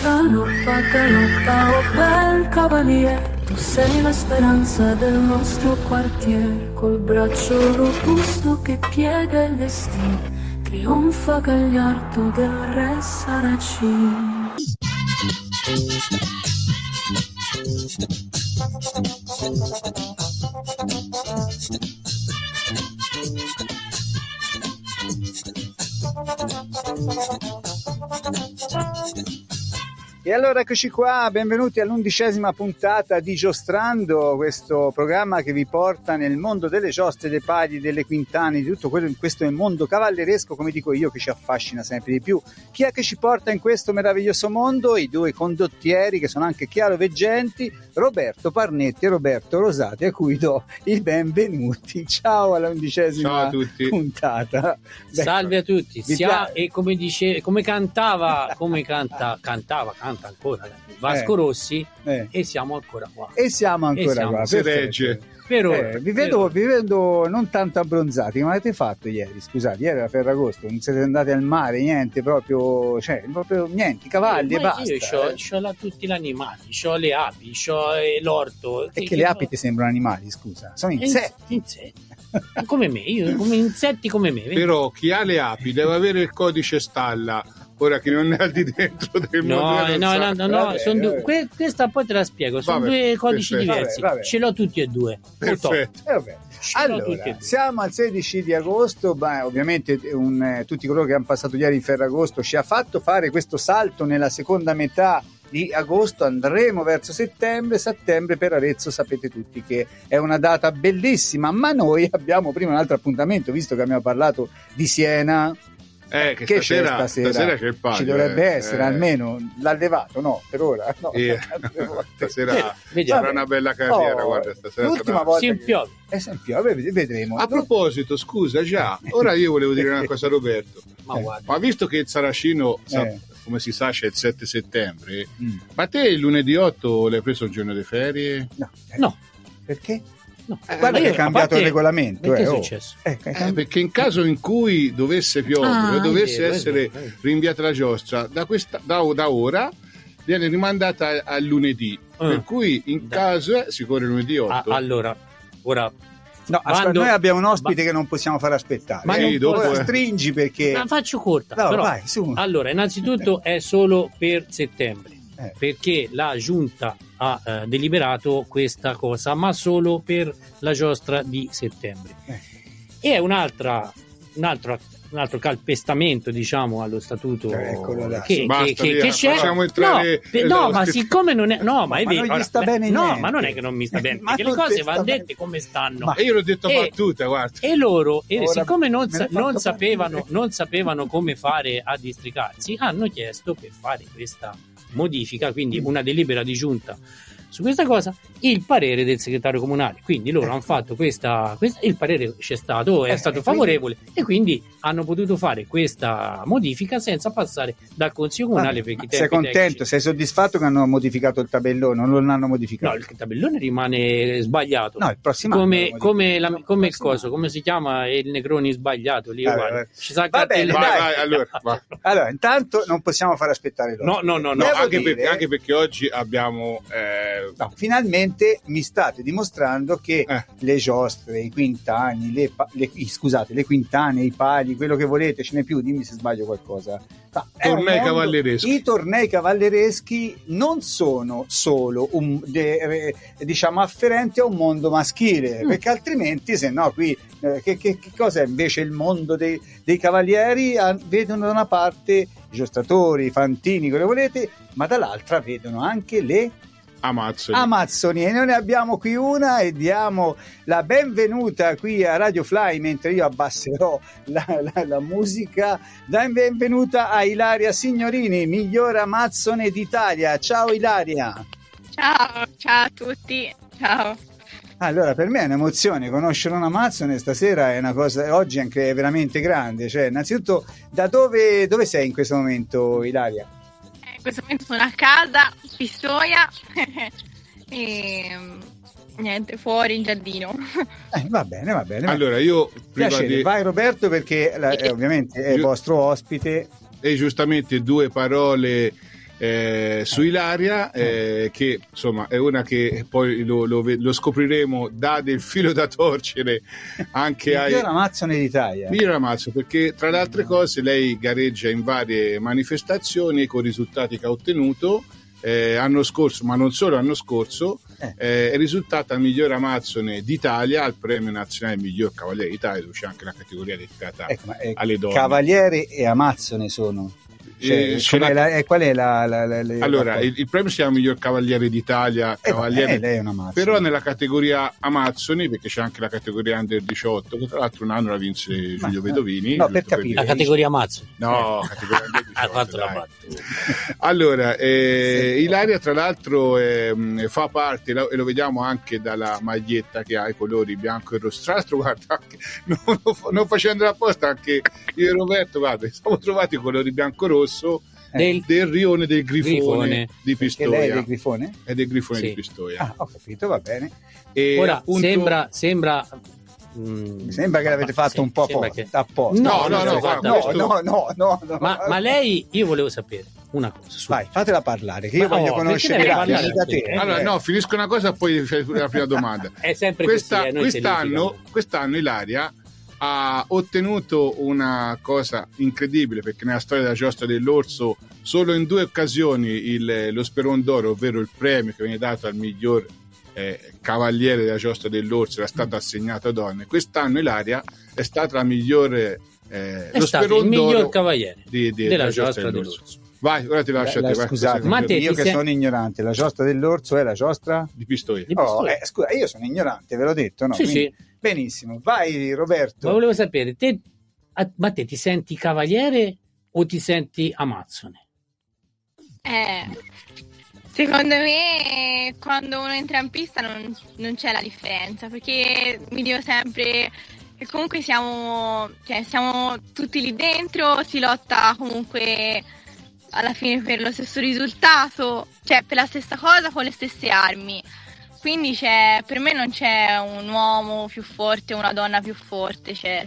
Cano, Bacalotta, oh bel cavaliere, tu sei la speranza del nostro quartiere, col braccio robusto che piega il destino, trionfa Gagliardo del re Saracino. E allora eccoci qua, benvenuti all'11ª puntata di Giostrando, questo programma che vi porta nel mondo delle giostre, dei pagli, delle quintane, di tutto quello in questo mondo cavalleresco, come dico io, che ci affascina sempre di più. Chi è che ci porta in questo meraviglioso mondo? I due condottieri che sono anche chiaroveggenti, Roberto Parnetti e Roberto Rosati, a cui do il benvenuti. Ciao alla 11ª puntata. Salve a tutti. E come cantava ancora Vasco Rossi, e siamo ancora qua. Qua. Si regge. Vi vedo non tanto abbronzati. Ma avete fatto ieri? Scusate, ieri era Ferragosto, non siete andati al mare, niente, proprio niente, cavalli e basta. Io c'ho tutti gli animali, c'ho le api, c'ho l'orto. E che le api ti sembrano animali, scusa? Sono insetti. Come me, insetti come me. Vedi? Però chi ha le api deve avere il codice stalla. Ora che non è al di dentro del mondo. No, questa poi te la spiego, sono due codici diversi. Ce l'ho tutti e due. Perfetto. Allora, siamo al 16 di agosto, ovviamente tutti coloro che hanno passato ieri in Ferragosto ci ha fatto fare questo salto nella seconda metà di agosto, andremo verso settembre per Arezzo. Sapete tutti che è una data bellissima, ma noi abbiamo prima un altro appuntamento, visto che abbiamo parlato di Siena. Che stasera c'è il palio, ci dovrebbe essere almeno l'allevato, no, per ora no. Stasera sarà una bella carriera, guarda, stasera l'ultima volta si piove, vedremo. A proposito, scusa, ora io volevo dire una cosa a Roberto, ma visto che il Saracino come si sa c'è il 7 settembre, ma te il lunedì 8 l'hai preso il giorno di ferie? No. Perché? No. Guarda che è cambiato il regolamento. Perché è successo? Perché in caso in cui dovesse piovere o dovesse essere rinviata la giostra, da ora viene rimandata al lunedì. Per cui in caso si corre lunedì 8. Allora, ora... noi abbiamo un ospite che non possiamo far aspettare. Ma stringi perché... La faccio corta. No, però, vai, su. Allora, innanzitutto è solo per settembre. Perché la giunta ha deliberato questa cosa, ma solo per la giostra di settembre. E è un altro calpestamento, diciamo, allo statuto che c'è. Ma siccome non è ma è vero, non gli sta bene niente. Ma non è che non mi sta bene, perché le cose vanno dette come stanno. E io l'ho detto battuta, guarda. E loro, siccome non sapevano come fare a districarsi, hanno chiesto per fare questa modifica, quindi una delibera di giunta su questa cosa, il parere del segretario comunale. Quindi loro hanno fatto questa il parere c'è stato, è stato favorevole, e quindi hanno potuto fare questa modifica senza passare dal consiglio comunale. Per sei contento? Tecnici. Sei soddisfatto che hanno modificato il tabellone? Non l'hanno modificato? No, il tabellone rimane sbagliato. No, il prossimo come il coso, come si chiama il Negroni sbagliato lì, ci sa bene, vai. Allora, intanto non possiamo far aspettare loro. No, anche perché oggi abbiamo finalmente mi state dimostrando che le giostre, i quintani, le quintane, i pali, quello che volete, ce n'è più, dimmi se sbaglio qualcosa. I tornei cavallereschi non sono solo afferenti a un mondo maschile, perché altrimenti se no qui che cosa è invece il mondo dei cavalieri? Vedono da una parte i giostratori, i fantini, quello che volete, ma dall'altra vedono anche le Amazzoni, e noi ne abbiamo qui una e diamo la benvenuta qui a Radio Fly, mentre io abbasserò la musica. Dai benvenuta a Ilaria Signorini, miglior Amazzone d'Italia. Ciao Ilaria. Ciao a tutti, ciao. Allora, per me è un'emozione conoscere una Amazzone stasera, è una cosa, oggi anche veramente grande. Cioè, innanzitutto, da dove sei in questo momento, Ilaria? In questo momento sono a casa, Pistoia, e niente, fuori in giardino. Va bene. Allora, io vai Roberto, perché ovviamente è il vostro ospite. E giustamente due parole su Ilaria, che insomma è una che poi lo scopriremo, dà del filo da torcere anche ai miglior amazzone d'Italia. Miglior amazzone, perché tra le altre cose lei gareggia in varie manifestazioni con risultati che ha ottenuto. Anno scorso, ma non solo l'anno scorso, è risultata miglior amazzone d'Italia al premio nazionale miglior cavaliere d'Italia, dove c'è anche la categoria dedicata alle donne. Cavaliere e amazzone sono. Qual è allora il premio si chiama miglior cavaliere d'Italia, cavaliere, lei è un amazzone. però nella categoria amazzoni, perché c'è anche la categoria under 18, che tra l'altro un anno la vinse Giulio Vedovini. No, per capire. La categoria amazzoni. No, categoria under 18. Ha fatto la battuta. Allora, Ilaria tra l'altro fa parte, e lo vediamo anche dalla maglietta che ha i colori bianco e rosso. Tra l'altro, guarda, anche, non facendo apposta, anche io e Roberto, guarda, siamo trovati i colori bianco e rosso del rione del Grifone di Pistoia. Lei è del Grifone? È del Grifone sì. di Pistoia. Ah, ho capito, va bene. E ora appunto, sembra che l'avete fatto un po' apposta. No. Ma lei, io volevo sapere una cosa. Vai, fatela parlare, che io voglio conoscere da te. Allora, no, finisco una cosa, poi fai la prima domanda. È sempre quest'anno Ilaria ha ottenuto una cosa incredibile, perché nella storia della giostra dell'orso solo in 2 occasioni lo Speron d'Oro, ovvero il premio che viene dato al miglior cavaliere della giostra dell'orso, era stato assegnato a donne. Quest'anno Ilaria è stata la migliore lo Speron d'Oro, miglior cavaliere della giostra dell'orso. Vai, ora ti lascio a te. Scusate, io che sono ignorante, la giostra dell'orso è la giostra di Pistoia. Scusa, io sono ignorante, ve l'ho detto, no? Sì, quindi, sì. Benissimo, vai Roberto. Ma volevo sapere, ma te ti senti cavaliere o ti senti amazzone? Secondo me quando uno entra in pista non c'è la differenza, perché mi dico sempre che comunque siamo tutti lì dentro, si lotta comunque alla fine per lo stesso risultato, cioè per la stessa cosa con le stesse armi. Quindi per me non c'è un uomo più forte o una donna più forte, si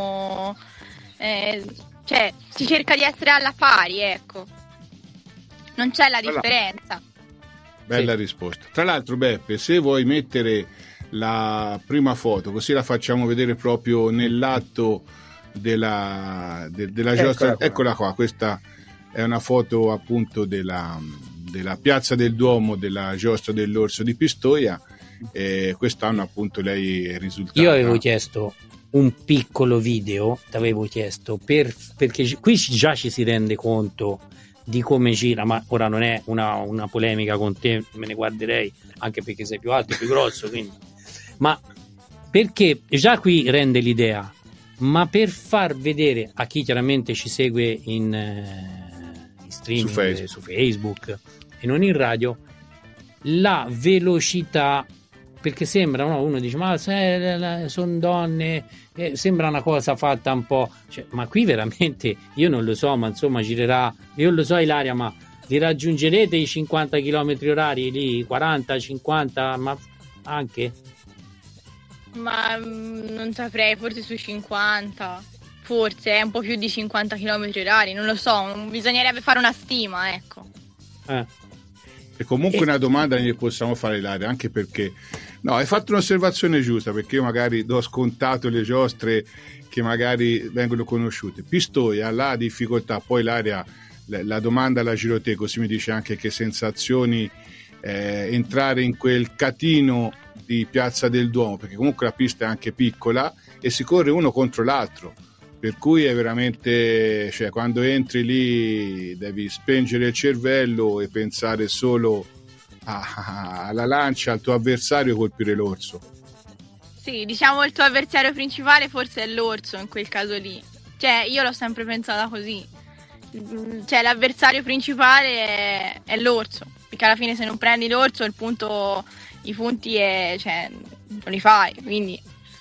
cerca di essere alla pari, ecco. Non c'è la differenza. Bella risposta. Tra l'altro, Beppe, se vuoi mettere la prima foto, così la facciamo vedere proprio nell'atto della giostra. Eccola qua, questa è una foto appunto della Piazza del Duomo della giostra dell'orso di Pistoia. Quest'anno appunto lei è risultata. Io avevo chiesto un piccolo video, t'avevo chiesto perché qui già ci si rende conto di come gira, ma ora non è una polemica con te, me ne guarderei, anche perché sei più alto e più grosso, quindi. Ma perché già qui rende l'idea, ma per far vedere a chi chiaramente ci segue in streaming su Facebook e non in radio, la velocità, perché sembra, no? Uno dice ma sono donne, sembra una cosa fatta un po', ma qui veramente io non lo so, ma insomma girerà, io lo so Ilaria, ma li raggiungerete i 50 km orari lì, 40, 50, ma anche? Ma non saprei, forse sui 50, forse è un po' più di 50 km orari, non lo so, bisognerebbe fare una stima, ecco. E comunque una domanda ne possiamo fare, Ilaria, anche perché hai fatto un'osservazione giusta, perché io magari do scontato le giostre che magari vengono conosciute. Pistoia, la difficoltà, poi Ilaria, la domanda alla giro te, così mi dice anche che sensazioni entrare in quel catino di Piazza del Duomo, perché comunque la pista è anche piccola e si corre uno contro l'altro, per cui è veramente, quando entri lì devi spengere il cervello e pensare solo alla lancia, al tuo avversario, e colpire l'orso. Sì, diciamo il tuo avversario principale forse è l'orso in quel caso lì, io l'ho sempre pensata così, l'avversario principale è l'orso, perché alla fine se non prendi l'orso i punti non li fai, quindi.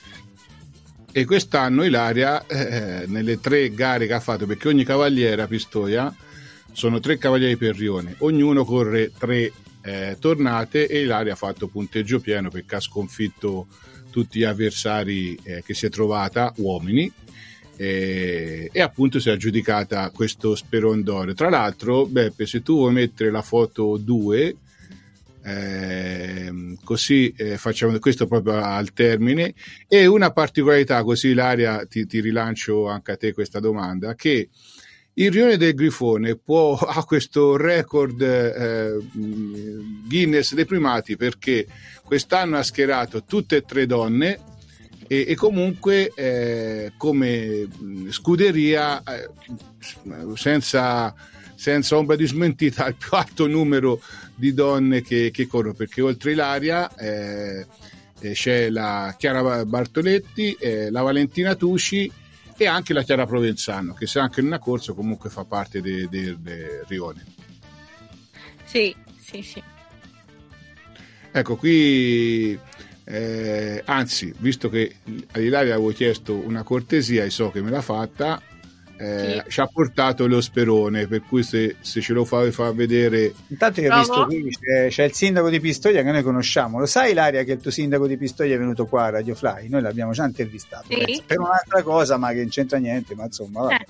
E quest'anno Ilaria nelle 3 gare che ha fatto, perché ogni cavaliere a Pistoia sono 3 cavalieri per rione, ognuno corre 3 tornate, e Ilaria ha fatto punteggio pieno perché ha sconfitto tutti gli avversari che si è trovata, uomini, e appunto si è aggiudicata questo Speron d'Oro. Tra l'altro, Beppe, se tu vuoi mettere la foto 2, così facciamo questo proprio al termine. E una particolarità, così Ilaria ti rilancio anche a te questa domanda, che il Rione del Grifone ha questo record Guinness dei primati, perché quest'anno ha schierato tutte e 3 donne e comunque come scuderia senza ombra di smentita il più alto numero di donne che corrono, perché oltre Ilaria c'è la Chiara Bartoletti, la Valentina Tucci e anche la Chiara Provenzano, che se anche in una corsa comunque fa parte del Rione. Sì. Ecco, qui anzi, visto che a Ilaria avevo chiesto una cortesia e so che me l'ha fatta, sì, ci ha portato lo sperone, per cui se ce lo fa vedere. Intanto io ho visto qui c'è il sindaco di Pistoia che noi conosciamo. Lo sai, Ilaria, che il tuo sindaco di Pistoia è venuto qua a Radio Fly? Noi l'abbiamo già intervistato, sì, per un'altra cosa, ma che non c'entra niente, ma insomma vabbè.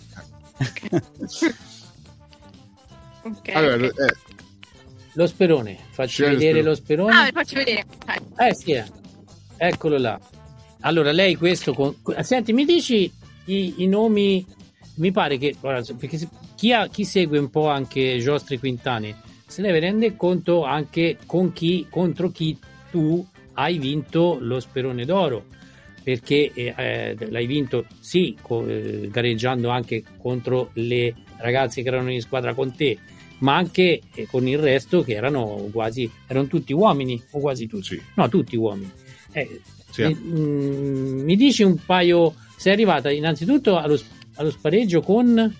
Okay. Allora, lo sperone, facci vedere lo sperone. Faccio vedere. Sì, eccolo là. Allora lei questo senti, mi dici i nomi. Mi pare che, perché chi segue un po' anche Giostre Quintane se ne rende conto anche contro chi tu hai vinto lo Sperone d'Oro, perché l'hai vinto gareggiando anche contro le ragazze che erano in squadra con te, ma anche con il resto che erano tutti uomini o quasi tutti, sì. No, tutti uomini. Sì. Mi dici un paio, sei arrivata innanzitutto allo spareggio con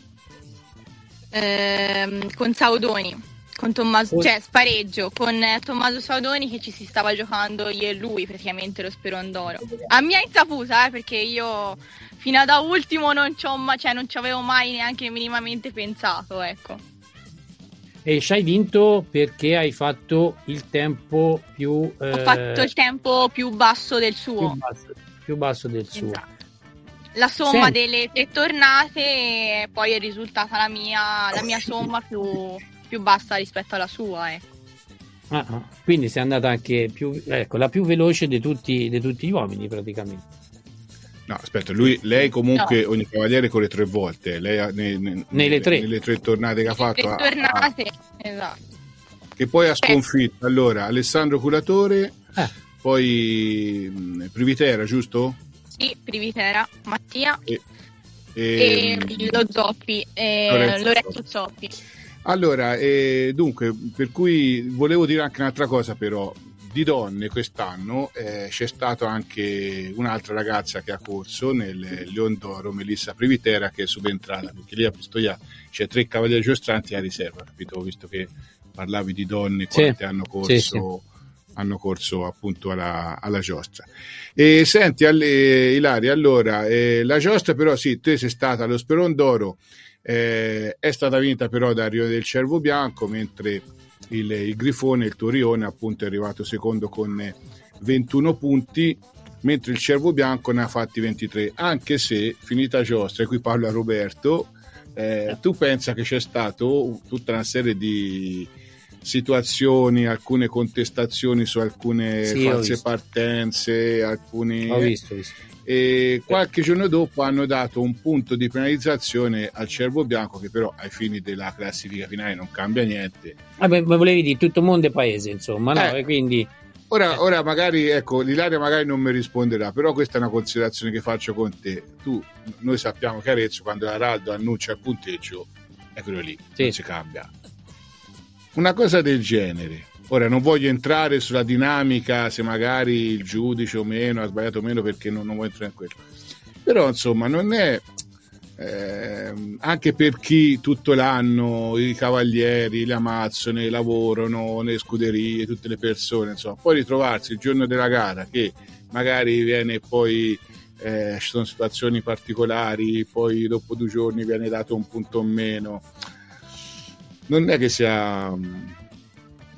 Saudoni, con Tommaso, cioè spareggio con Tommaso Saudoni, che ci si stava giocando io e lui praticamente lo Speron d'Oro a mia insaputa, perché io fino ad ultimo non ci avevo mai neanche minimamente pensato, ecco. E ci hai vinto perché hai fatto il tempo più ho fatto il tempo più basso del suo, più basso del suo. Esatto. La somma delle 3 tornate poi è risultata la mia somma più bassa rispetto alla sua. Quindi sei andata anche la più veloce di tutti gli uomini praticamente. No, aspetta, lei comunque ogni cavaliere corre 3 volte. Lei nelle 3 tornate che ha fatto. 3 tornate, esatto. Che poi ha sconfitto allora Alessandro Curatore, poi Privitera, giusto? Sì, Privitera, Mattia e lo Zoppi, Lorenzo Zoppi. Allora, dunque, per cui volevo dire anche un'altra cosa, però di donne quest'anno c'è stata anche un'altra ragazza che ha corso nel Leon d'Oro, Melissa Privitera, che è subentrata, perché lì a Pistoia c'è 3 cavalieri giostranti a riserva, capito? Visto che parlavi di donne quante hanno corso. Sì. Hanno corso appunto alla giostra. E senti, Ilaria, allora la giostra però sì, te sei stata allo Speron d'Oro, è stata vinta però da Rione del Cervo Bianco, mentre il Grifone, il tuo Rione, appunto è arrivato secondo con 21 punti, mentre il Cervo Bianco ne ha fatti 23, anche se finita giostra, e qui parlo a Roberto, tu pensa che c'è stato tutta una serie di situazioni, alcune contestazioni su alcune false partenze, alcuni ho visto. E qualche giorno dopo hanno dato un punto di penalizzazione al Cervo Bianco, che però ai fini della classifica finale non cambia niente. Ma volevi dire tutto mondo e paese, insomma, no? E quindi ora magari, ecco, l'Ilaria magari non mi risponderà, però questa è una considerazione che faccio con te. Noi sappiamo che Arezzo, quando l'Araldo annuncia il punteggio, è quello lì, non si cambia. Una cosa del genere, ora non voglio entrare sulla dinamica se magari il giudice o meno ha sbagliato o meno, perché non voglio entrare in quello, però insomma non è anche per chi tutto l'anno i cavalieri, le amazzone, lavorano nelle scuderie, tutte le persone, insomma, poi ritrovarsi il giorno della gara che magari viene poi ci sono situazioni particolari, poi dopo 2 giorni viene dato un punto o meno, non è che sia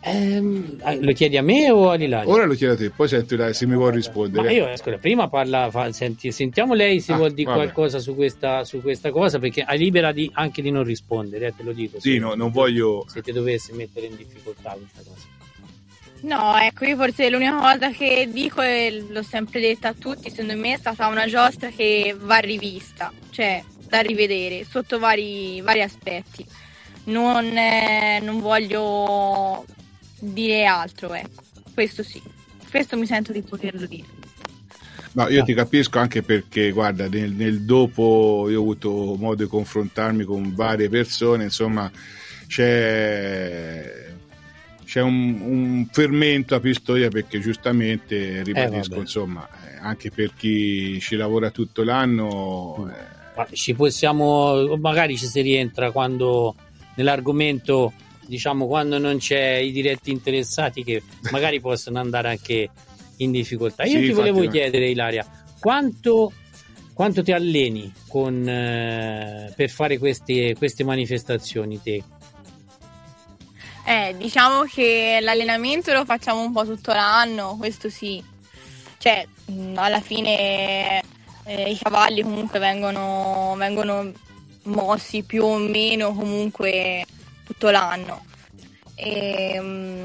Lo chiedi a me o a Ilaria? Ora lo chiedo a te, poi senti se mi vuoi rispondere. Ma io, scusa, prima sentiamo lei se vuol dire qualcosa su questa cosa, perché è libera anche di non rispondere, te lo dico. Sì, no, non voglio... Se ti dovessi mettere in difficoltà questa cosa. No, ecco, io forse l'unica cosa che dico, e l'ho sempre detta a tutti, secondo me è stata una giostra che va rivista, cioè da rivedere sotto vari aspetti. Non voglio dire altro, ecco, questo sì, questo mi sento di poterlo dire. No, io ti capisco, anche perché guarda, nel dopo io ho avuto modo di confrontarmi con varie persone, insomma c'è un fermento a Pistoia, perché giustamente ribadisco, insomma, anche per chi ci lavora tutto l'anno ci possiamo, magari ci si rientra quando nell'argomento, diciamo, quando non c'è i diretti interessati, che magari possono andare anche in difficoltà. Io ti volevo chiedere, Ilaria, quanto ti alleni per fare queste manifestazioni te? Diciamo che l'allenamento lo facciamo un po' tutto l'anno, questo sì. Cioè, alla fine i cavalli comunque vengono mossi più o meno comunque tutto l'anno. E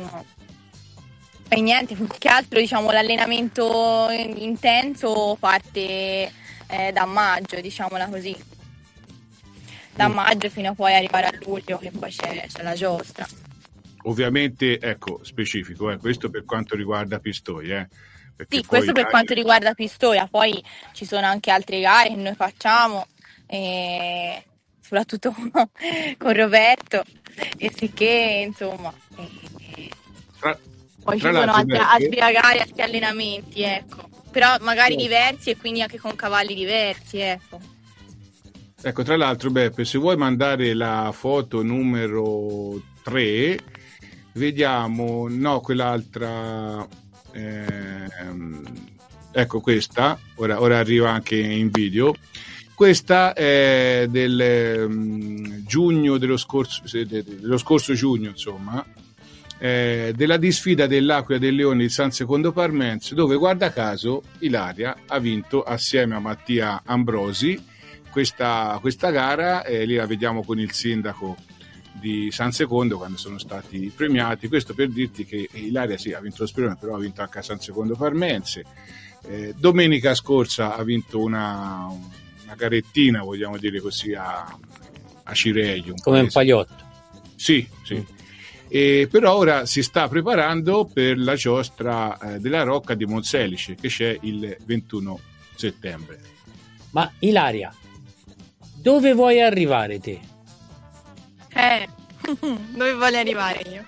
niente, più che altro, diciamo, l'allenamento intenso parte da maggio, diciamola così. Da maggio fino a poi arrivare a luglio, che poi c'è la giostra. Ovviamente, ecco, specifico, questo per quanto riguarda Pistoia. Sì, questo per quanto riguarda Pistoia, poi ci sono anche altre gare che noi facciamo, soprattutto con Roberto, e sicché, insomma, poi ci sono altre gare, altri allenamenti, ecco, però magari diversi e quindi anche con cavalli diversi, ecco. Ecco, tra l'altro, Beppe, se vuoi mandare la foto numero 3, vediamo, no, quell'altra, ecco questa, ora arriva anche in video. Questa è del giugno dello scorso giugno, insomma, della disfida dell'Aquila del Leone di San Secondo Parmense, dove, guarda caso, Ilaria ha vinto assieme a Mattia Ambrosi questa gara, lì la vediamo con il sindaco di San Secondo quando sono stati premiati. Questo per dirti che Ilaria sì ha vinto lo Spirone, però ha vinto anche a San Secondo Parmense. Domenica scorsa ha vinto una garettina, vogliamo dire così, a Cireio, come un pagliotto. Sì. Però ora si sta preparando per la giostra della Rocca di Monselice, che c'è il 21 settembre. Ma Ilaria, dove vuoi arrivare te? Dove voglio arrivare io?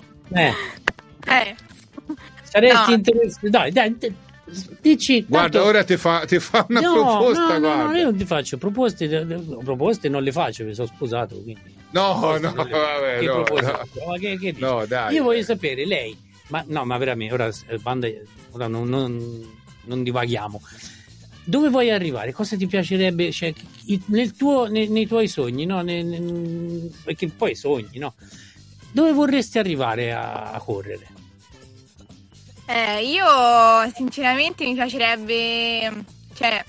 Saresti interessato? Dai, dici. Guarda, tanto... ora ti fa una proposta. No, io non ti faccio proposte non le faccio, mi sono sposato, quindi. Vabbè, che no. Ma che no, dai. Io voglio sapere, lei, ma veramente, ora non divaghiamo. Dove vuoi arrivare? Cosa ti piacerebbe, cioè, nei tuoi sogni, no? Perché poi sogni, no? Dove vorresti arrivare a correre? Io sinceramente mi piacerebbe, cioè,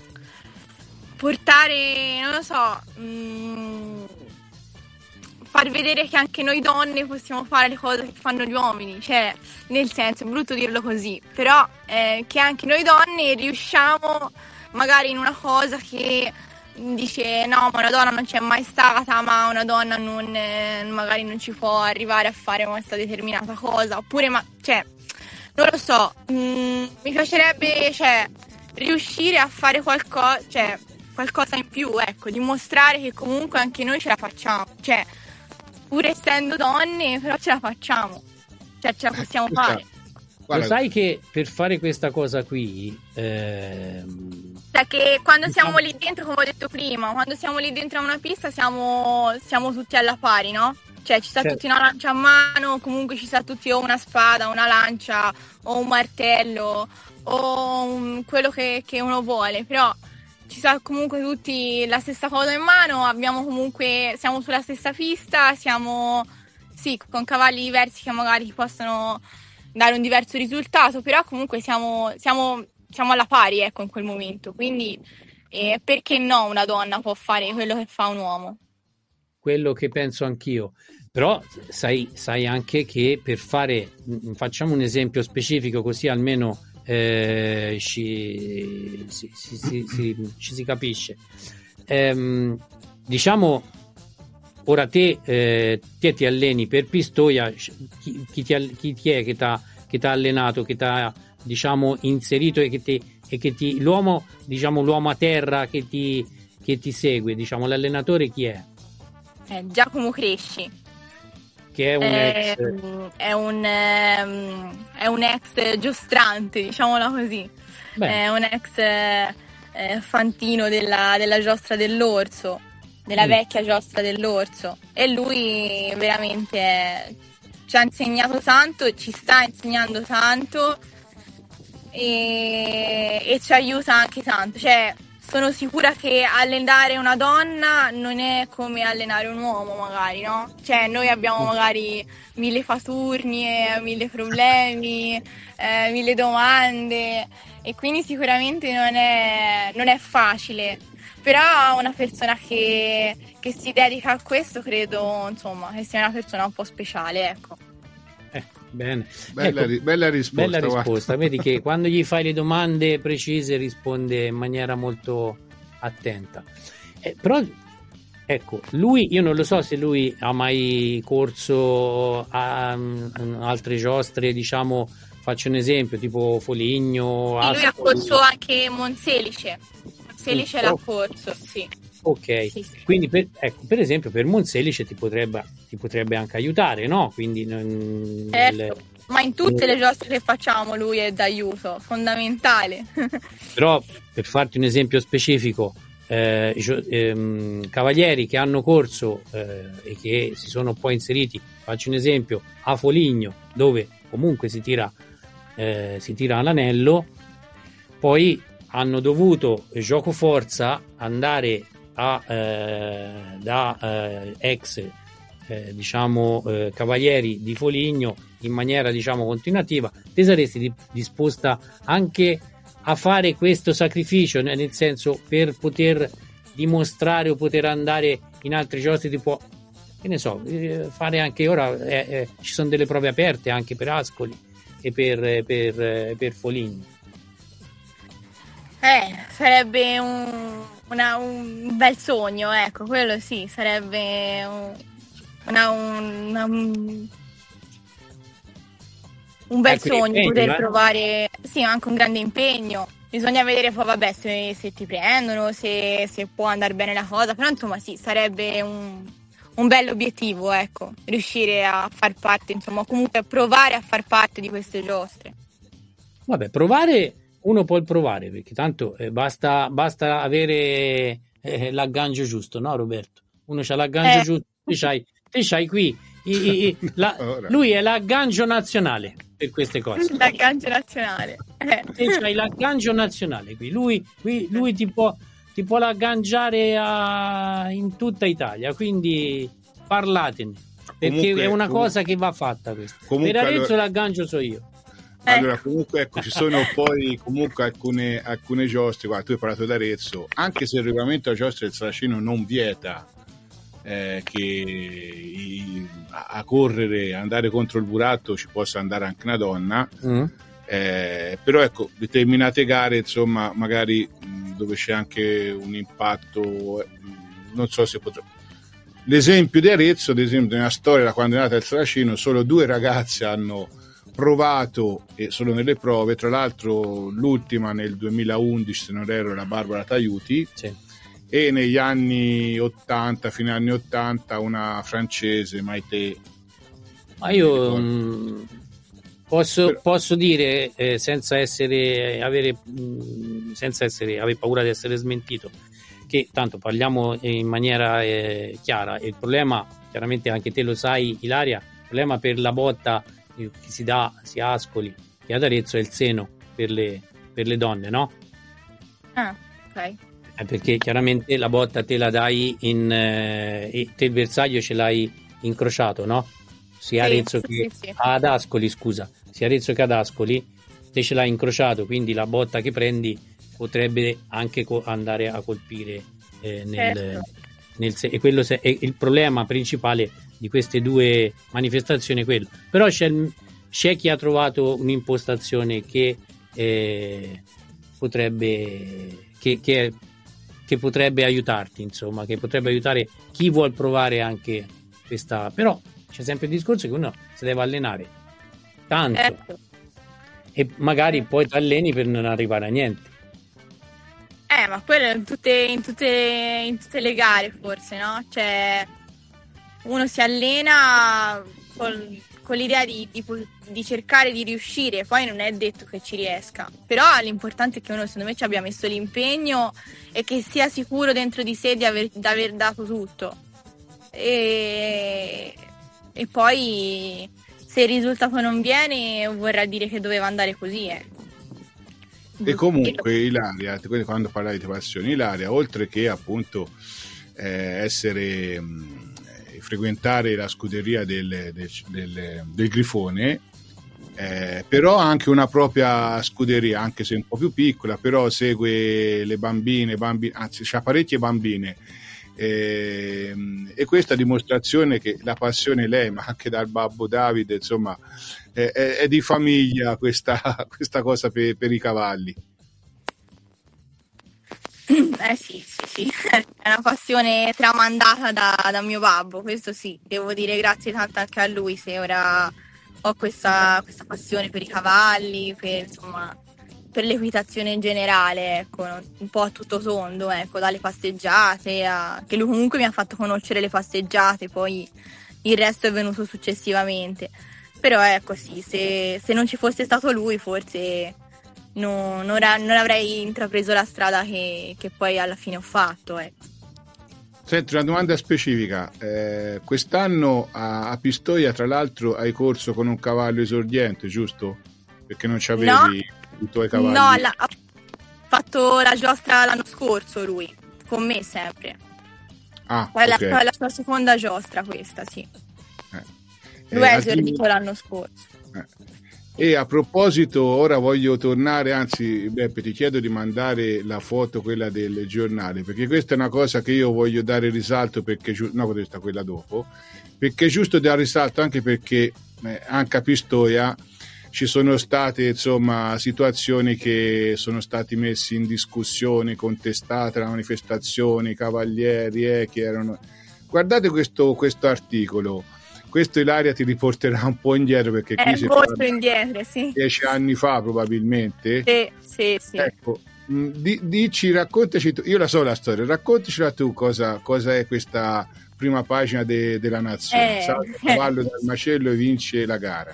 portare, non lo so, far vedere che anche noi donne possiamo fare le cose che fanno gli uomini, cioè, nel senso, è brutto dirlo così, però che anche noi donne riusciamo magari in una cosa che dice no, ma una donna non c'è mai stata, ma una donna magari non ci può arrivare a fare questa determinata cosa, oppure cioè, non lo so, mi piacerebbe, cioè, riuscire a fare qualcosa in più, ecco, dimostrare che comunque anche noi ce la facciamo, cioè, pur essendo donne, però ce la facciamo, cioè ce la possiamo fare. Lo sai che per fare questa cosa qui, cioè che quando siamo lì dentro, come ho detto prima, quando siamo lì dentro a una pista siamo tutti alla pari, no? Cioè ci sta tutti una lancia a mano, comunque ci sta tutti o una spada, una lancia o un martello o quello che uno vuole, però ci sta comunque tutti la stessa cosa in mano, siamo sulla stessa pista, siamo sì, con cavalli diversi che magari possono dare un diverso risultato, però comunque siamo alla pari, ecco, in quel momento, quindi perché no una donna può fare quello che fa un uomo? Quello che penso anch'io, però sai anche che per fare, facciamo un esempio specifico così almeno ci si capisce. Diciamo, ora te ti alleni per Pistoia, chi ti è che t'ha allenato, che t'ha, diciamo, inserito e che l'uomo, diciamo, l'uomo a terra che ti segue, diciamo, l'allenatore chi è? Giacomo Cresci, che è un ex... è un ex giostrante, diciamola così. Beh. È un ex fantino della giostra dell'Orso, della vecchia giostra dell'Orso, e lui veramente ci ha insegnato tanto, ci sta insegnando tanto e ci aiuta anche tanto. Cioè, sono sicura che allenare una donna non è come allenare un uomo, magari, no? Cioè, noi abbiamo magari 1000 faturnie, 1000 problemi, 1000 domande, e quindi sicuramente non è facile. Però una persona che si dedica a questo, credo, insomma, che sia una persona un po' speciale, ecco. Bene. Bella risposta. Vedi che quando gli fai le domande precise risponde in maniera molto attenta. Però ecco, lui, io non lo so se lui ha mai corso a altre giostre, diciamo, faccio un esempio, tipo Foligno. Sì, lui ha corso anche Monselice l'ha corso, sì. Ok, sì. Quindi per esempio per Monselice ti potrebbe anche aiutare, no? Quindi ma in tutte le giostre che facciamo lui è d'aiuto, fondamentale. Però per farti un esempio specifico, cavalieri che hanno corso e che si sono poi inseriti, faccio un esempio, a Foligno, dove comunque si tira all'anello, poi hanno dovuto gioco forza andare da ex diciamo cavalieri di Foligno in maniera, diciamo, continuativa. Te saresti disposta anche a fare questo sacrificio, nel senso, per poter dimostrare o poter andare in altri giostri, tipo, che ne so, fare anche ora ci sono delle prove aperte anche per Ascoli e per Foligno. Sarebbe un bel sogno, ecco, quello sì, sarebbe un bel sogno poter provare, sì, anche un grande impegno. Bisogna vedere poi, vabbè, se ti prendono, se può andare bene la cosa, però insomma sì, sarebbe un bello obiettivo, ecco, riuscire a far parte, insomma, comunque provare a far parte di queste giostre. Vabbè, provare, uno può provare, perché tanto basta avere l'aggancio giusto, no Roberto? Uno c'ha l'aggancio giusto, te c'hai qui, lui è l'aggancio nazionale per queste cose. L'aggancio nazionale. Te c'hai l'aggancio nazionale qui, lui ti può l'agganciare in tutta Italia, quindi parlatene, perché comunque, è una cosa che va fatta questa. Per Arezzo l'aggancio so io. Allora, comunque, ecco, ci sono poi comunque alcune giostre. Guarda, tu hai parlato d'Arezzo, anche se il regolamento della giostra del Saraceno non vieta che a correre, andare contro il buratto ci possa andare anche una donna, però ecco, determinate gare, insomma, magari dove c'è anche un impatto, non so se potrà. L'esempio di Arezzo, ad esempio, nella storia, da quando è nata il Saraceno, solo 2 ragazze hanno provato e solo nelle prove, tra l'altro l'ultima nel 2011, se non erro, la Barbara Taiuti, sì. E negli anni 80, fine anni 80, una francese, Maite. Ma io posso dire senza avere paura di essere smentito, che tanto parliamo in maniera chiara. Il problema, chiaramente anche te lo sai, Ilaria, il problema per la botta che si dà sia a Ascoli che ad Arezzo è il seno per le donne, no? Ok. Perché chiaramente la botta te la dai e te il bersaglio ce l'hai incrociato, no? sia Arezzo che ad Ascoli, scusa, sia Arezzo che ad Ascoli, te ce l'hai incrociato, quindi la botta che prendi potrebbe anche andare a colpire e quello è il problema principale di queste due manifestazioni, quello. Però c'è chi ha trovato un'impostazione che potrebbe aiutarti, insomma, che potrebbe aiutare chi vuol provare anche questa. Però c'è sempre il discorso che uno si deve allenare tanto e magari poi ti alleni per non arrivare a niente. Ma quello in tutte le gare forse, no? Cioè uno si allena con l'idea di cercare di riuscire, poi non è detto che ci riesca, però l'importante è che uno, secondo me, ci abbia messo l'impegno e che sia sicuro dentro di sé di aver dato tutto, e poi se il risultato non viene vorrà dire che doveva andare così, ecco. E comunque Ilaria, quando parlavi di passioni, Ilaria, oltre che appunto frequentare la scuderia del Grifone, però ha anche una propria scuderia, anche se un po' più piccola, però segue le bambine, anzi c'ha parecchie bambine, e questa dimostrazione che la passione lei, ma anche dal babbo Davide, insomma, è di famiglia questa cosa per i cavalli. Sì, è una passione tramandata da mio babbo, questo sì, devo dire grazie tanto anche a lui se ora ho questa passione per i cavalli, per l'equitazione in generale, ecco, un po' a tutto tondo, ecco, dalle passeggiate che lui comunque mi ha fatto conoscere le passeggiate, poi il resto è venuto successivamente. Però ecco sì, se non ci fosse stato lui forse non avrei intrapreso la strada che poi alla fine ho fatto, ecco. Senti, una domanda specifica, quest'anno a Pistoia tra l'altro hai corso con un cavallo esordiente, giusto? Perché non c'avevi i tuoi cavalli? No, ha fatto la giostra l'anno scorso lui, con me sempre. È la sua seconda giostra questa, sì. Lui è esordito l'anno scorso. E a proposito, ora voglio tornare, anzi Beppe ti chiedo di mandare la foto, quella del giornale, perché questa è una cosa che io voglio dare risalto, perché questa quella dopo, perché è giusto dare risalto anche perché anche a Pistoia ci sono state insomma situazioni che sono stati messi in discussione, contestate la manifestazione, i cavalieri che erano. Guardate questo articolo. Questo Ilaria ti riporterà un po' indietro, perché qui si molto indietro, sì. 10 anni fa probabilmente. Sì. Ecco, raccontaci tu, io la so la storia, raccontacela tu cosa è questa prima pagina della Nazione. Salta il cavallo dal macello e vince la gara.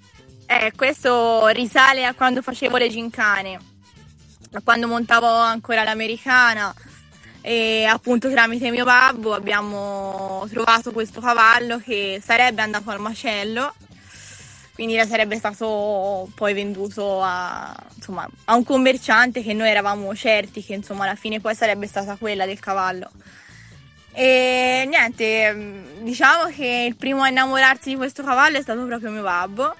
Questo risale a quando facevo le gincane, a quando montavo ancora l'Americana. E appunto tramite mio babbo abbiamo trovato questo cavallo che sarebbe andato al macello, quindi sarebbe stato poi venduto a un commerciante che noi eravamo certi che insomma alla fine poi sarebbe stata quella del cavallo. E niente, diciamo che il primo a innamorarsi di questo cavallo è stato proprio mio babbo,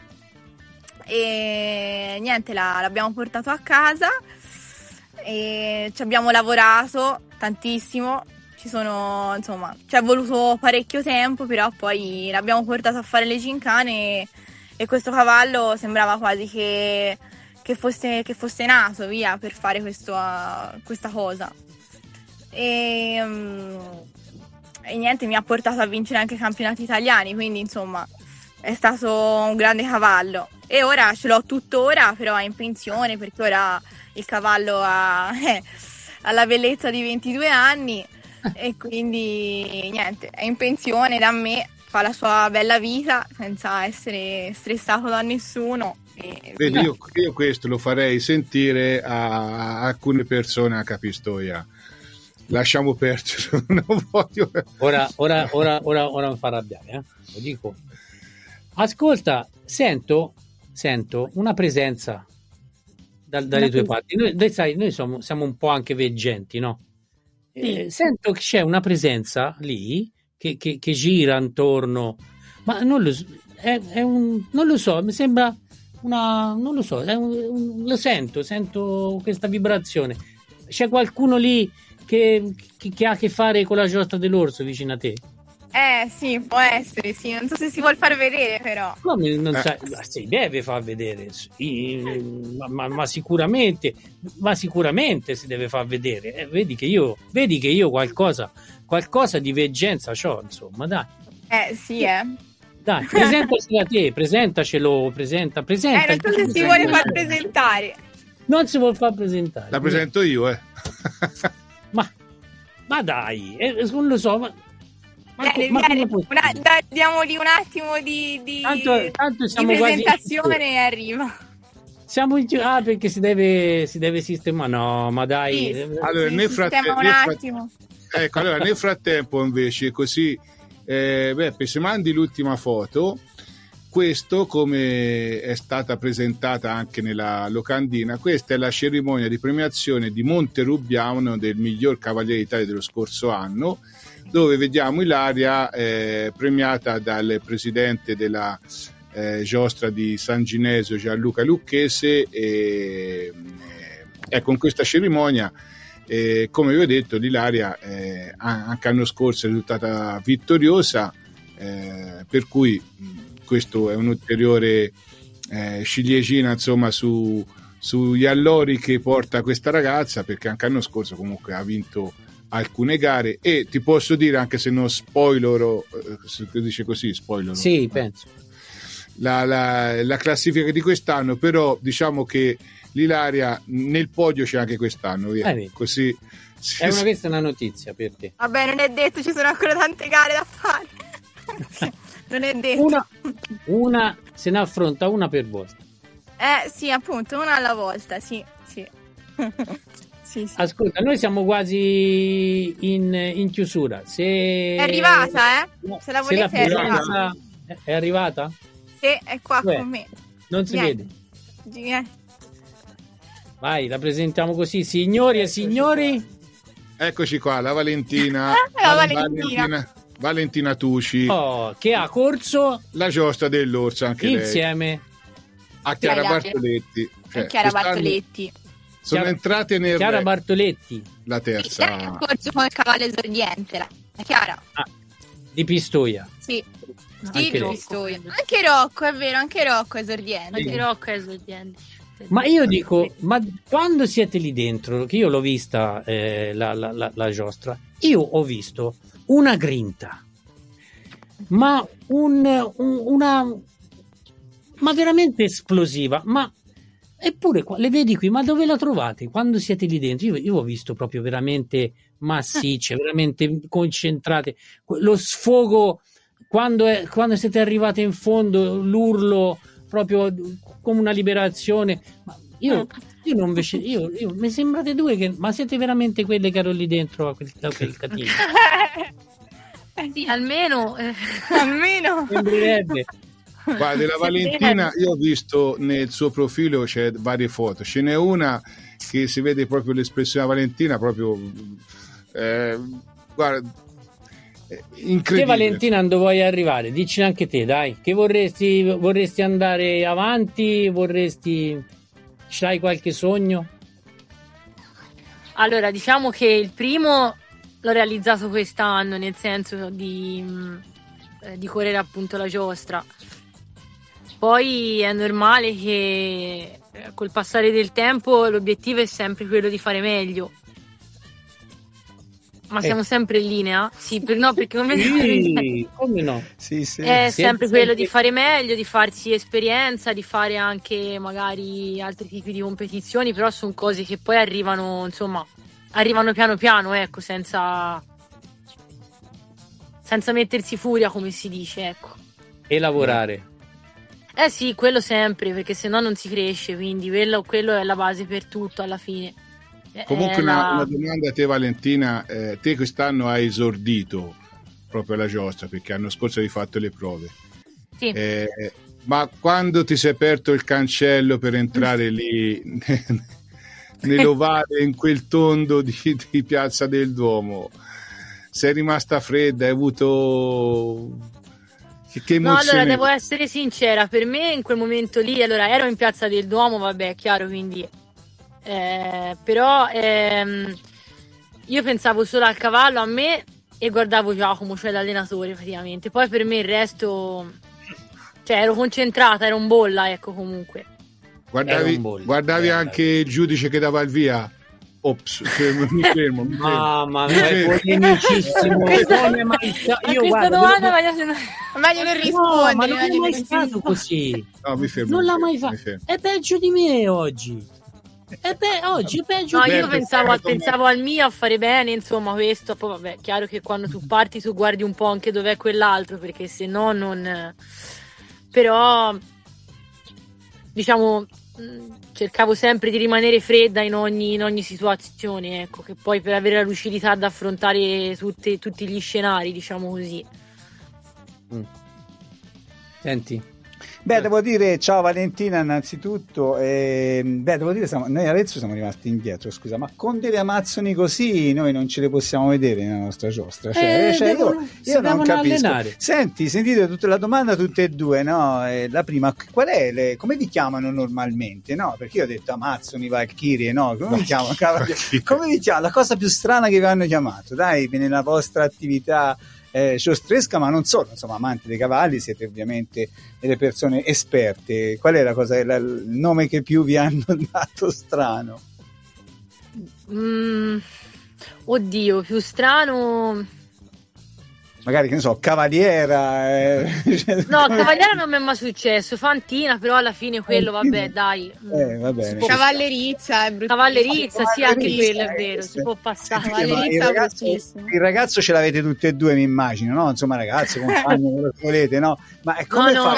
e niente, l'abbiamo portato a casa e ci abbiamo lavorato tantissimo, ci è voluto parecchio tempo, però poi l'abbiamo portato a fare le gincane e questo cavallo sembrava quasi che fosse nato via per fare questa cosa, e niente, mi ha portato a vincere anche i campionati italiani, quindi insomma è stato un grande cavallo e ora ce l'ho tuttora, però è in pensione perché ora il cavallo ha la bellezza di 22 anni e quindi niente, è in pensione da me, fa la sua bella vita senza essere stressato da nessuno. Vedi, io questo lo farei sentire a alcune persone a Pistoia. Lasciamo perdere, non voglio. Ora mi fa arrabbiare, lo dico. Ascolta, sento una presenza dalle tue parti. Noi siamo un po' anche veggenti, no? Sì. Sento che c'è una presenza lì che gira intorno Ma non lo so, mi sembra non lo so, lo sento questa vibrazione. C'è qualcuno lì che ha a che fare con la giostra dell'orso vicino a te? Sì, può essere, sì. Non so se si vuol far vedere, però. Come non sai? Si deve far vedere, ma sicuramente si deve far vedere. Vedi che io qualcosa di veggenza c'ho, insomma, dai. Sì, Dai, presentacelo a te, presentacelo, presenta. Non so se si vuole far presentare. Non si vuol far presentare. La presento io, Ma dai, non lo so, diamogli un attimo di tanto siamo presentazione quasi e arriva. Siamo perché si deve sistemare. No, ma dai. Sì, allora, nel frattempo invece, così Beppe, se mandi l'ultima foto, questo, come è stata presentata anche nella locandina, questa è la cerimonia di premiazione di Monterubbiano del miglior Cavaliere d'Italia dello scorso anno, dove vediamo Ilaria premiata dal presidente della giostra di San Ginesio, Gianluca Lucchese, e con questa cerimonia, come vi ho detto, l'Ilaria anche l'anno scorso è risultata vittoriosa, per cui questo è un'ulteriore ciliegina, insomma, sugli allori che porta questa ragazza, perché anche l'anno scorso comunque ha vinto alcune gare, e ti posso dire, anche se non spoilerò, si dice così, spoilerò, sì, penso la classifica di quest'anno, però diciamo che l'Ilaria nel podio c'è anche quest'anno, via. Così questa è una notizia per te. Vabbè, non è detto, ci sono ancora tante gare da fare. Non è detto. Una se ne affronta una per volta. Sì, appunto, una alla volta, sì. Sì. Ascolta, noi siamo quasi in chiusura. Se è arrivata, se la volete, è arrivata. È arrivata? Sì, è qua con me. Non si vede. Vai, la presentiamo così, signori e signori. Eccoci qua, la Valentina. Valentina Tucci, che ha corso la giostra dell'orso anche insieme a Chiara Bartoletti. Chiara Bartoletti sono entrate nel Chiara Bartoletti, la terza. Ha corso con il cavallo esordiente, la Chiara. Di Pistoia. Sì, di Pistoia. Anche Rocco, è vero, anche Rocco è esordiente. Anche Rocco è esordiente. Ma io dico, ma quando siete lì dentro, che io l'ho vista la giostra, io ho visto una grinta, ma una veramente esplosiva, ma eppure le vedi qui, ma dove la trovate quando siete lì dentro? Io ho visto proprio veramente massicce, veramente concentrate, lo sfogo quando siete arrivate in fondo, l'urlo proprio come una liberazione. Ma io mi sembrate due ma siete veramente quelle che ero lì dentro a quel catino? Sì, almeno sembrerebbe. Guarda, della Valentina io ho visto nel suo profilo, c'è varie foto, ce n'è una che si vede proprio l'espressione Valentina, proprio guarda, incredibile. Te Valentina, dove vuoi arrivare? Dici anche te, dai, che vorresti andare avanti, c'hai qualche sogno? Allora, diciamo che il primo l'ho realizzato quest'anno, nel senso di correre appunto la giostra. Poi è normale che col passare del tempo l'obiettivo è sempre quello di fare meglio. Ma siamo sempre in linea? Sì, perché come no? Sì. È sempre quello di fare meglio, di farsi esperienza, di fare anche magari altri tipi di competizioni, però sono cose che poi arrivano piano piano, ecco, senza mettersi furia, come si dice, ecco. E lavorare. Sì, quello sempre, perché sennò non si cresce, quindi quello è la base per tutto alla fine. Comunque una domanda a te Valentina, te quest'anno hai esordito proprio alla giostra, perché l'anno scorso hai fatto le prove. Sì. Ma quando ti sei aperto il cancello per entrare lì nell'ovale, in quel tondo di Piazza del Duomo, sei rimasta fredda, hai avuto Che No, allora devo essere sincera, per me in quel momento lì, allora ero in Piazza del Duomo, vabbè, è chiaro, quindi però io pensavo solo al cavallo, a me, e guardavo Giacomo, cioè l'allenatore praticamente. Poi per me il resto, cioè ero concentrata, ero un bolla, ecco, comunque. Guardavi anche il giudice che dava il via? Ops, mi fermo. Mamma mia, è polemicissimo. Io questa domanda meglio non rispondere. Ma non è mai stato così. No, mi fermo. Non l'ha mai fatto. È peggio di me oggi. Oggi è peggio. No, io pensavo al mio, a fare bene, insomma, questo. Poi vabbè, chiaro che quando tu parti tu guardi un po' anche dov'è quell'altro, perché se no non... Però, diciamo, cercavo sempre di rimanere fredda in ogni situazione, ecco, che poi per avere la lucidità ad affrontare tutti gli scenari, diciamo così. Senti. Beh, devo dire, ciao Valentina innanzitutto, devo dire, noi adesso siamo rimasti indietro, scusa, ma con delle amazzoni così noi non ce le possiamo vedere nella nostra giostra, io non capisco. Allenare. Sentite tutta la domanda tutte e due, no? La prima, qual è, come vi chiamano normalmente, no? Perché io ho detto amazzoni, valchirie, no? Come vi chiamano? Come vi chiamano? La cosa più strana che vi hanno chiamato, dai, nella vostra attività giostresca, ma non solo, insomma, amanti dei cavalli, siete ovviamente delle persone esperte. Qual è la cosa, il nome che più vi hanno dato strano? Oddio, più strano... Magari, che ne so, cavaliera. No, cavaliera non mi è mai successo. Fantina, però alla fine quello, vabbè, dai. Va bene. Cavallerizza è brutto. Cavallerizza, sì, anche quello è vero, si può passare. Cavallerizza è bruttissimo. Il ragazzo ce l'avete tutte e due, mi immagino, no? Insomma, ragazzi, compagni, quello che volete, no? Ma è come No,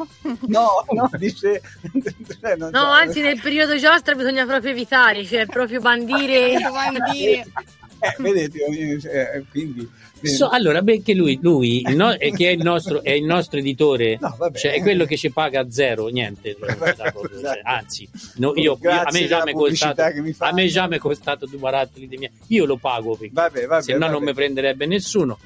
dice... No, anzi, nel periodo giostra bisogna proprio evitare, cioè proprio bandire. Vedete, quindi... allora, perché lui che è il nostro editore, no, vabbè, cioè è quello che ci paga zero, niente, anzi, a me già mi è costato 2 barattoli di mia, io lo pago perché se no non mi prenderebbe nessuno,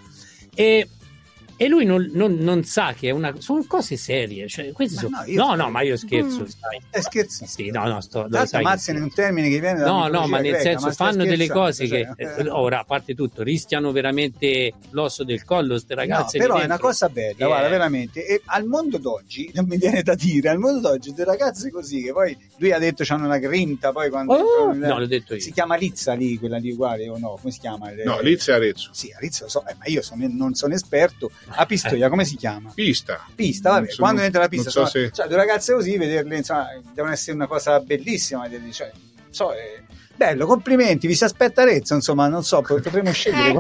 e lui non sa che sono cose serie, cioè questi ma ma io scherzo, sai. Scherzo? Sì, no, ammazzano è un termine che viene da ma nel greca, senso fanno delle cose che ora, a parte tutto, rischiano veramente l'osso del collo ste ragazze. No, però è una cosa bella, guarda, veramente. E al mondo d'oggi, non mi viene da dire, al mondo d'oggi delle ragazze così, che poi lui ha detto c'hanno una grinta, poi quando no, l'ho detto io. Si chiama Lizza lì, quella lì uguale o no? Come si chiama? No, Lizza e Arezzo. Sì, Arezzo lo so, ma io non sono esperto. A Pistoia, come si chiama? Pista, vabbè. Quando entra la pista, so se... due ragazze così, vederle, insomma, devono essere una cosa bellissima. Cioè, bello, complimenti, vi si aspetta Arezzo, insomma, non so, potremmo scegliere.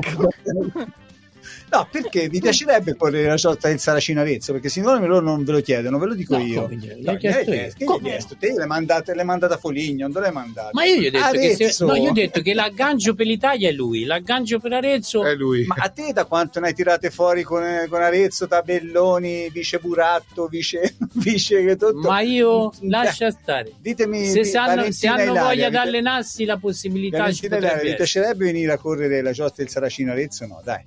No, perché vi piacerebbe correre la giostra del Saracino Arezzo? Perché siccome loro non ve lo chiedono, ve lo dico io. L'ho chiesto io. Te l'hai mandata Foligno, non l'hai mandata. Ma io gli ho detto che l'aggancio per l'Italia è lui, l'aggancio per Arezzo è lui. Ma a te da quanto ne hai tirate fuori con Arezzo, tabelloni, vice Buratto, vice che tutto? Ma io lascia stare. Ditemi se hanno voglia di allenarsi, la possibilità ci potrebbe essere. Vi piacerebbe venire a correre la giostra del Saracino Arezzo? No, dai.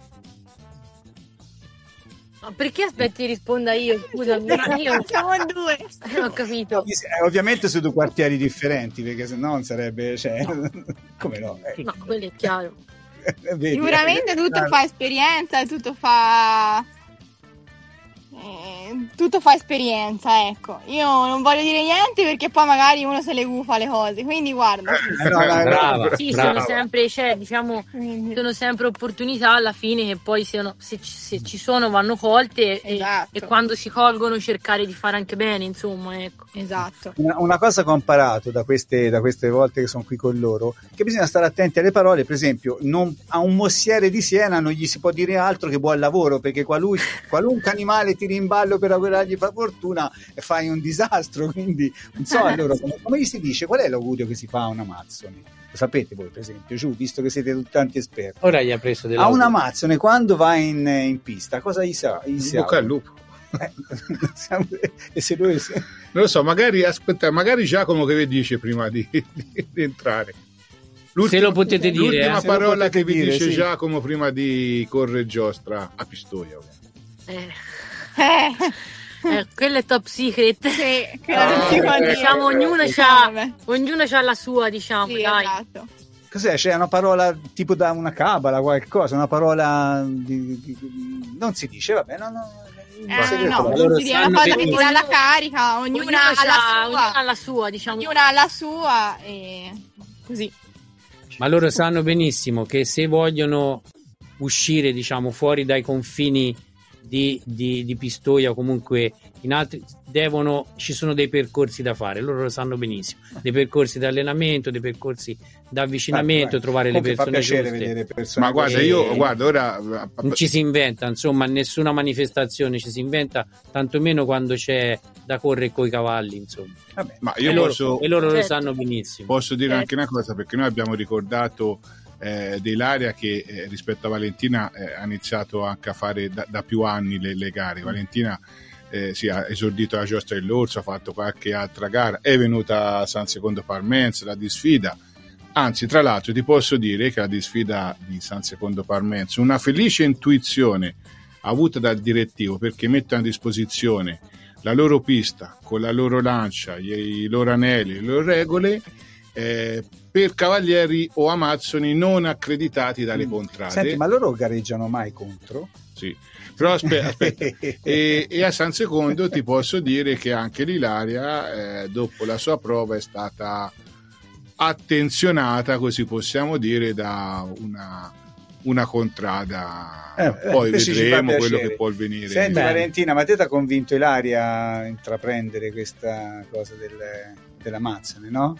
Perché aspetti risponda io? Scusami, io siamo due. Non ho capito. Ovviamente su 2 quartieri differenti, perché sennò non sarebbe, come no? No, quello è chiaro. Sicuramente tutto fa esperienza, tutto fa esperienza, ecco. Io non voglio dire niente perché poi magari uno se le gufa le cose, quindi guarda. Brava. Sono sempre, sono sempre opportunità alla fine che poi se ci sono vanno colte, esatto. E quando si colgono cercare di fare anche bene, insomma, ecco. Esatto. Una cosa che ho imparato da queste volte che sono qui con loro, che bisogna stare attenti alle parole. Per esempio, a un mossiere di Siena non gli si può dire altro che buon lavoro, perché qualunque animale tiri in ballo per augurargli fa fortuna e fai un disastro, quindi non so allora come gli si dice, qual è l'augurio che si fa a un amazzone? Lo sapete voi, per esempio, visto che siete tutti tanti esperti. Ora gli ha preso a un amazzone quando va in pista, cosa gli si bocca al lupo. E se lui non lo so, magari Giacomo che vi dice prima di entrare. Se lo potete dire, l'ultima parola che vi dice sì. Giacomo prima di correre giostra a Pistoia. Quello è top secret. Sì, non si può dire. Diciamo, ognuno c'ha la sua, diciamo, Sì, dai. esatto. Cos'è? C'è una parola tipo da una cabala, qualcosa, una parola non si dice, vabbè, no, non si dice, è una cosa che ti dà la carica, ognuna ha la sua, diciamo. Ognuna ha la sua e così. Ma loro sanno benissimo che se vogliono uscire, diciamo, fuori dai confini di Pistoia o comunque in altri, ci sono dei percorsi da fare, loro lo sanno benissimo, dei percorsi di allenamento, dei percorsi di avvicinamento, trovare le persone giuste. Ma guarda, ora non ci si inventa, insomma, nessuna manifestazione ci si inventa, tantomeno quando c'è da correre coi cavalli, insomma. Vabbè, ma io e loro lo sanno benissimo. Posso dire anche una cosa, perché noi abbiamo ricordato dell'Ilaria che rispetto a Valentina ha iniziato anche a fare da più anni le gare. Valentina ha esordito la giostra dell'Orso, ha fatto qualche altra gara, è venuta a San Secondo Parmense, la disfida. Anzi, tra l'altro ti posso dire che la disfida di San Secondo Parmense, una felice intuizione avuta dal direttivo, perché mettono a disposizione la loro pista con la loro lancia, i loro anelli, le loro regole per cavalieri o amazzoni non accreditati dalle contrade. Senti, ma loro gareggiano mai contro? Sì, però aspetta. e a San Secondo ti posso dire che anche l'Ilaria dopo la sua prova è stata attenzionata, così possiamo dire, da una contrada. Poi vedremo quello che può avvenire. Senti, Valentina, ma te ti ha convinto Ilaria a intraprendere questa cosa della Mazzone, no?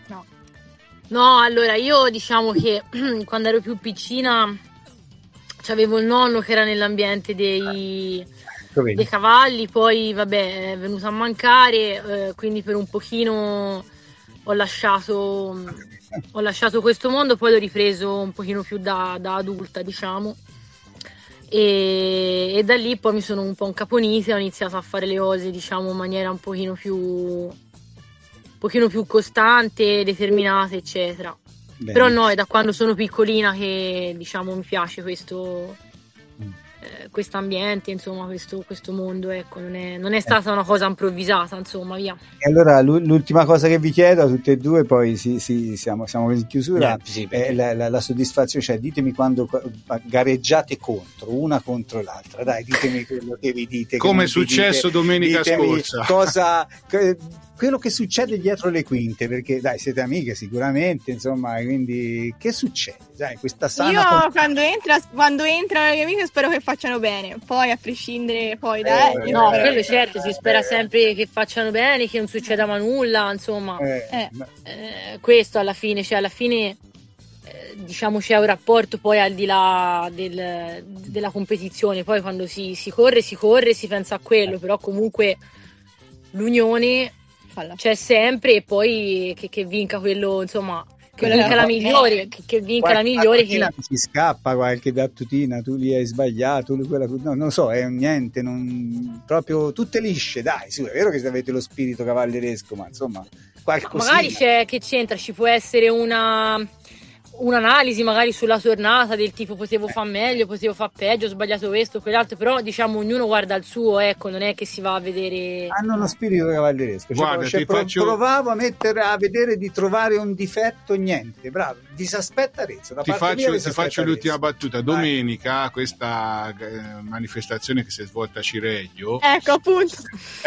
No, allora io diciamo che quando ero più piccina c'avevo il nonno che era nell'ambiente dei cavalli, poi vabbè è venuto a mancare, quindi per un pochino ho lasciato questo mondo, poi l'ho ripreso un pochino più da adulta, diciamo, e da lì poi mi sono un po' incaponita e ho iniziato a fare le cose, diciamo, in maniera un pochino più costante, determinata, eccetera. Bene. Però no, è da quando sono piccolina che, diciamo, mi piace questo ambiente, insomma, questo mondo, ecco, non è stata una cosa improvvisata, insomma, via. E allora l'ultima cosa che vi chiedo a tutte e due, poi siamo in chiusura, è la soddisfazione, cioè ditemi quando gareggiate una contro l'altra, dai, ditemi quello che vi dite. Come è successo domenica scorsa. Quello che succede dietro le quinte, perché dai, siete amiche sicuramente, insomma, quindi che succede? Dai, questa sana io quando entrano le mie amiche spero che facciano bene, poi a prescindere poi no, quello certo, si spera sempre che facciano bene, che non succeda mai nulla, insomma. Questo alla fine, diciamo c'è un rapporto poi al di là della competizione, poi quando si corre, si pensa a quello, però comunque l'unione c'è sempre, e poi che vinca quello, insomma, che vinca la migliore, che vinca la migliore. Che si scappa qualche battutina, tu li hai sbagliato, no, non so, è niente, proprio tutte lisce, dai, sì, è vero che avete lo spirito cavalleresco, ma insomma qualcosina. Magari che c'entra, ci può essere un'analisi magari sulla tornata del tipo potevo far meglio, potevo far peggio, ho sbagliato questo, quell'altro, però diciamo ognuno guarda il suo, ecco, non è che si va a vedere. Hanno uno spirito cavalleresco. Guarda, provavo a vedere di trovare un difetto, niente, bravo, disaspetta Arezzo. Ti faccio l'ultima battuta. Domenica questa manifestazione che si è svolta a Cireggio, ecco appunto,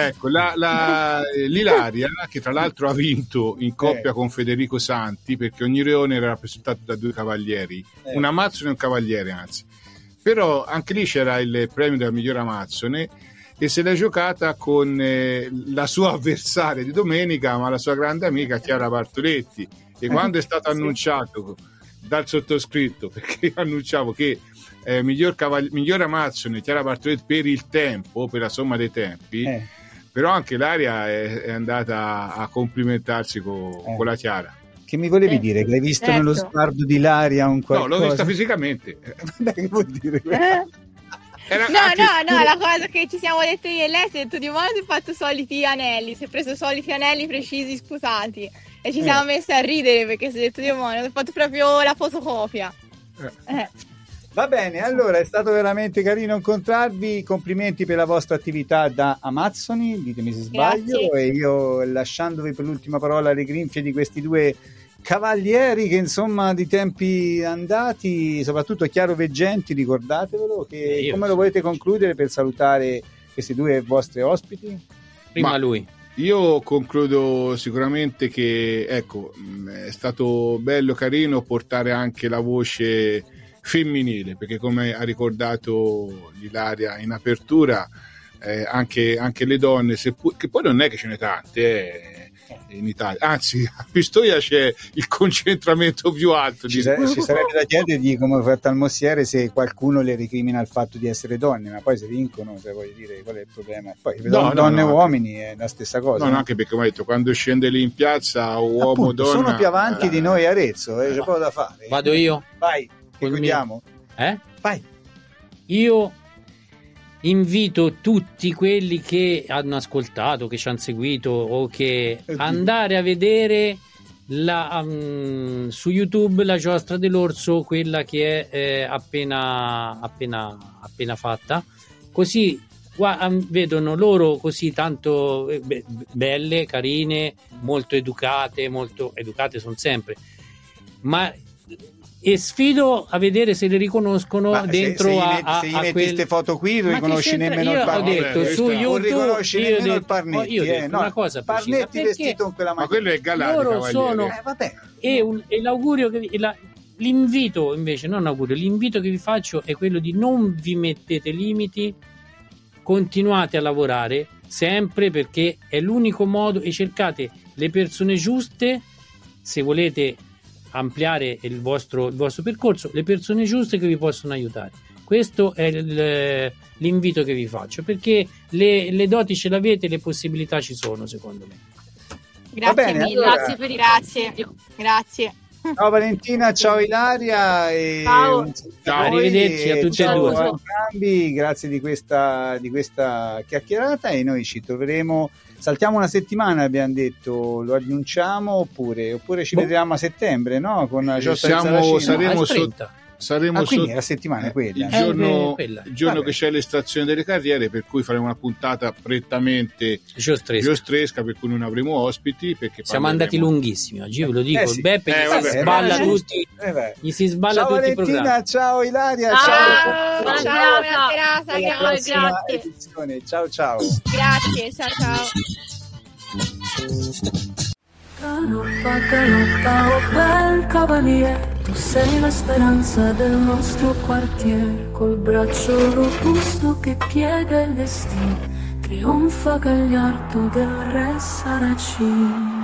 l'Ilaria, che tra l'altro ha vinto in coppia con Federico Santi, perché ogni rione era rappresentato da due cavalieri, un amazzone e un cavaliere, anzi, però anche lì c'era il premio della migliore amazzone e se l'è giocata con la sua avversaria di domenica, ma la sua grande amica Chiara Bartoletti, e quando è stato annunciato dal sottoscritto, perché annunciavo che miglior amazzone Chiara Bartoletti per il tempo, per la somma dei tempi, però anche Ilaria è andata a complimentarsi con la Chiara. Che mi volevi dire? Che l'hai visto nello sguardo di Ilaria un qualcosa? No, l'ho vista fisicamente. Che vuol dire? No, la cosa che ci siamo dette io e lei, si è detto di modo, si è fatto soliti anelli, si è preso soliti anelli precisi, sputati, e ci siamo messi a ridere perché si è detto di modo, si è fatto proprio la fotocopia. Va bene, allora è stato veramente carino incontrarvi, complimenti per la vostra attività da Amazzoni, ditemi se sbaglio. Grazie. E io, lasciandovi per l'ultima parola le grinfie di questi due cavalieri che insomma di tempi andati, soprattutto chiaroveggenti, ricordatevelo, che come lo volete concludere per salutare questi due vostri ospiti? Prima lui. Io concludo sicuramente che ecco, è stato bello, carino portare anche la voce femminile, perché come ha ricordato Ilaria in apertura, anche le donne, che poi non è che ce ne tante in Italia, anzi a Pistoia c'è il concentramento più alto. Ci sarebbe da chiedergli, come ha fatto al Mossiere, se qualcuno le ricrimina il fatto di essere donne, ma poi se vincono, se vuoi dire qual è il problema. Poi donne e uomini è la stessa cosa. No, anche perché, come ho detto, quando scende lì in piazza uomo, appunto, donna, sono più avanti di noi Arezzo, c'è poco da fare. Vado io? Vai, che guidiamo. Vai. Io invito tutti quelli che hanno ascoltato, che ci hanno seguito o che andare a vedere su YouTube la giostra dell'orso, quella che è appena fatta, così vedono loro così tanto belle, carine, molto educate sono sempre, ma e sfido a vedere se le riconoscono dentro se gli metti queste foto qui non riconosci nemmeno il Parnetti. Ho detto su YouTube, non riconosci nemmeno il Parnetti. Io ho detto una cosa precisa, Parnetti vestito con quella maglia. Ma quello è Galati, loro sono e l'augurio che l'invito invece, non augurio, l'invito che vi faccio è quello di non vi mettete limiti, continuate a lavorare sempre, perché è l'unico modo, e cercate le persone giuste se volete ampliare il vostro percorso, le persone giuste che vi possono aiutare. Questo è l'invito che vi faccio, perché le doti ce l'avete, le possibilità ci sono, secondo me. Grazie mille, allora, grazie. Ciao Valentina, ciao Ilaria e ciao. Arrivederci a tutti e due. Entrambi, grazie di questa chiacchierata, e noi ci troveremo. Saltiamo una settimana, abbiamo detto, lo annunciamo oppure ci vedremo a settembre, no? Con la giostra del saremo quindi la settimana è quella. Il giorno che c'è l'estrazione delle carriere, per cui faremo una puntata prettamente giostresca, per cui non avremo ospiti, perché siamo andati lunghissimi oggi, ve lo dico. Il Beppe gli si sballa tutti i programmi. Ciao Ilaria, ciao. Buona serata, grazie. Ciao. Grazie, ciao. Galoppa, oh bel cavaliere, tu sei la speranza del nostro quartiere, col braccio robusto che piega il destino, trionfa gagliardo del re Saracino.